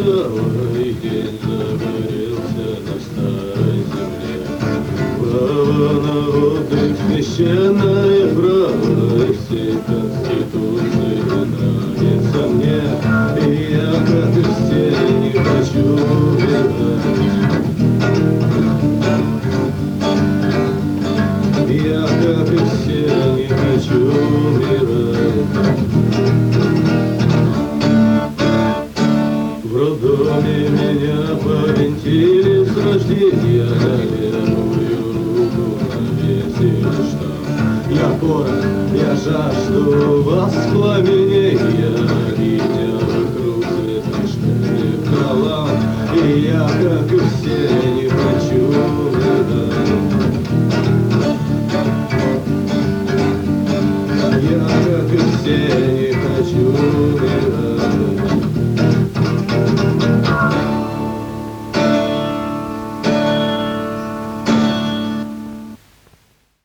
целый день загорелся на старой земле. Право на отдых, священное право, и всей Конституции нравится мне. И я, как и все, не хочу умирать. Я, как и все, не хочу умирать. В роддоме меня повинтили с рождения.